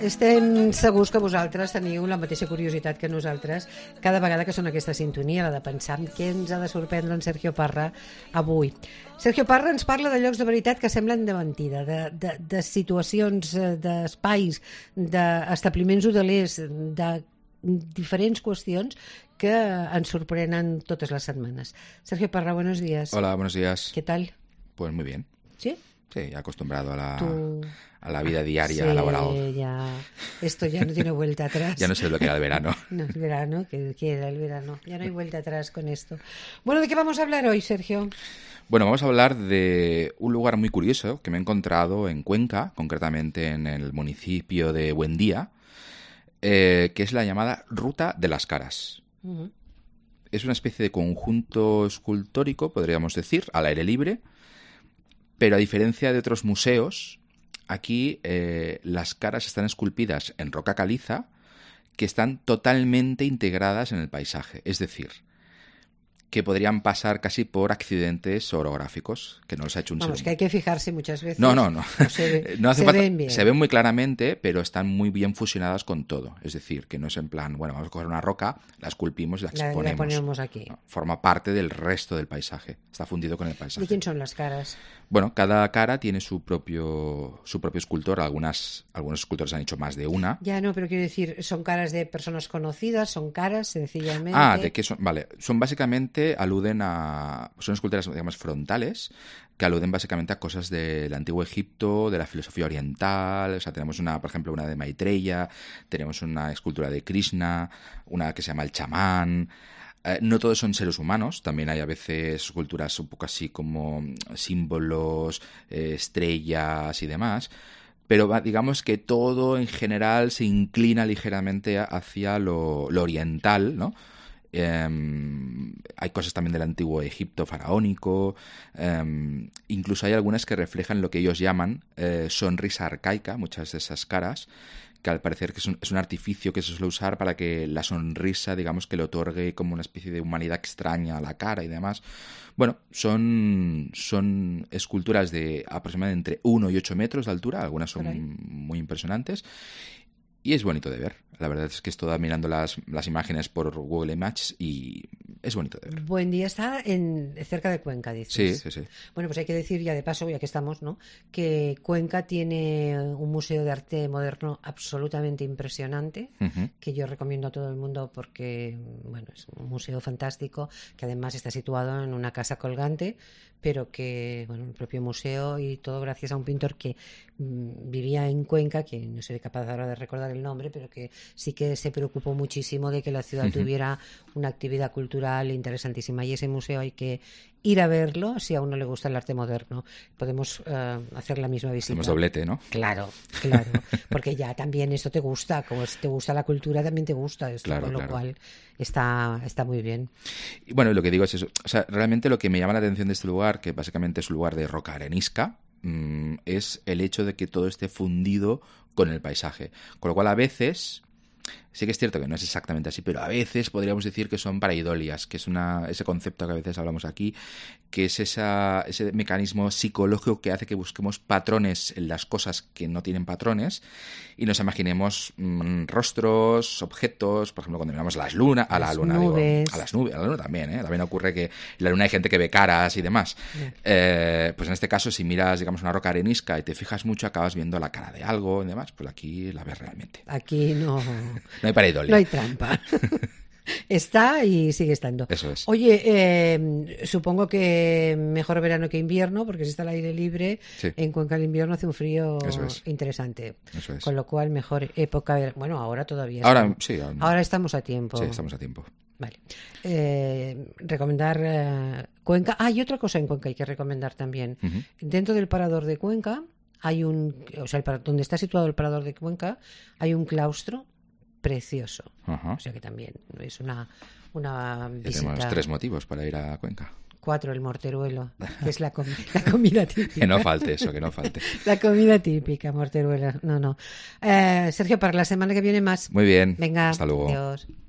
Estem segurs que vosaltres teniu la mateixa curiositat que nosaltres cada vegada que sona aquesta sintonia, la de pensar en què ens ha de sorprendre en Sergio Parra avui. Sergio Parra ens parla de llocs de veritat que semblen de mentida, de situacions, d'espais, d'establiments hotelers, de diferents qüestions que ens sorprenen totes les setmanes. Sergio Parra, buenos días. Hola, buenos días. ¿Qué tal? Pues muy bien. ¿Sí? Sí, acostumbrado a la vida diaria laboral. Esto ya no tiene vuelta atrás. Ya no sé lo que era el verano. No, el verano, ¿qué era el verano? Ya no hay vuelta atrás con esto. Bueno, ¿de qué vamos a hablar hoy, Sergio? Bueno, vamos a hablar de un lugar muy curioso que me he encontrado en Cuenca, concretamente en el municipio de Buendía, que es la llamada Ruta de las Caras. Uh-huh. Es una especie de conjunto escultórico, podríamos decir, al aire libre, pero a diferencia de otros museos, aquí las caras están esculpidas en roca caliza que están totalmente integradas en el paisaje. Es decir, que podrían pasar casi por accidentes orográficos, que no los ha hecho un ser humano. Vamos, que hay que fijarse muchas veces. No. No hace falta, ven bien. Se ven muy claramente, pero están muy bien fusionadas con todo. Es decir, que no es en plan, bueno, vamos a coger una roca, la esculpimos y la exponemos. La ponemos aquí. No, forma parte del resto del paisaje. Está fundido con el paisaje. ¿De quién son las caras? Bueno, cada cara tiene su propio escultor. Algunos escultores han hecho más de una. Ya no, pero quiero decir, ¿son caras de personas conocidas? ¿Son caras, sencillamente? ¿De qué son? Vale, son básicamente son esculturas, digamos, frontales, que aluden básicamente a cosas del antiguo Egipto, de la filosofía oriental. O sea, tenemos por ejemplo, una de Maitreya, tenemos una escultura de Krishna, una que se llama el chamán. No todos son seres humanos, también hay a veces esculturas un poco así como símbolos, estrellas y demás. Pero digamos que todo en general se inclina ligeramente hacia lo oriental, ¿no? Hay cosas también del antiguo Egipto faraónico, incluso hay algunas que reflejan lo que ellos llaman sonrisa arcaica, muchas de esas caras, que al parecer que es un artificio que se suele usar para que la sonrisa, digamos, que le otorgue como una especie de humanidad extraña a la cara y demás. Bueno, son esculturas de aproximadamente entre 1 y 8 metros de altura, algunas son muy impresionantes. Y es bonito de ver. La verdad es que estoy mirando las imágenes por Google Images y es bonito de ver. Buendía está cerca de Cuenca, dices. Sí. Bueno, pues hay que decir ya de paso, ya que estamos, ¿no?, que Cuenca tiene un museo de arte moderno absolutamente impresionante, uh-huh, que yo recomiendo a todo el mundo porque, bueno, es un museo fantástico, que además está situado en una casa colgante, pero que, bueno, el propio museo y todo gracias a un pintor que vivía en Cuenca, que no seré capaz ahora de recordar el nombre, pero que sí que se preocupó muchísimo de que la ciudad, uh-huh, tuviera una actividad cultural interesantísima, y ese museo hay que ir a verlo si a uno le gusta el arte moderno. Podemos hacer la misma visita. Hacemos doblete, ¿no? Claro, porque ya también esto te gusta, como si te gusta la cultura también te gusta esto, claro, con lo cual está muy bien. Y bueno, lo que digo es eso, o sea, realmente lo que me llama la atención de este lugar, que básicamente es un lugar de roca arenisca, es el hecho de que todo esté fundido con el paisaje, con lo cual a veces, sí que es cierto que no es exactamente así, pero a veces podríamos decir que son pareidolias, que es ese concepto que a veces hablamos aquí, que es ese mecanismo psicológico que hace que busquemos patrones en las cosas que no tienen patrones y nos imaginemos rostros, objetos, por ejemplo, cuando miramos a la luna también, también ocurre que en la luna hay gente que ve caras y demás. Pues en este caso, si miras, digamos, una roca arenisca y te fijas mucho, acabas viendo la cara de algo y demás, pues aquí la ves realmente. Aquí no hay pareidolia. No hay trampa. Está y sigue estando. Eso es. Oye, supongo que mejor verano que invierno, porque si está al aire libre, sí, en Cuenca el invierno hace un frío interesante. Eso es. Con lo cual, mejor época. Bueno, ahora todavía. Ahora estamos a tiempo. Sí, estamos a tiempo. Vale. Recomendar Cuenca. Y otra cosa en Cuenca hay que recomendar también. Uh-huh. Dentro del parador de Cuenca hay donde está situado el parador de Cuenca, hay un claustro precioso. Uh-huh. O sea que también es una visita. Tenemos 3 motivos para ir a Cuenca. 4, el morteruelo, que es la comida típica. Que no falte eso, que no falte. La comida típica, morteruelo. No. Sergio, para la semana que viene más. Muy bien. Venga, hasta luego. Adiós.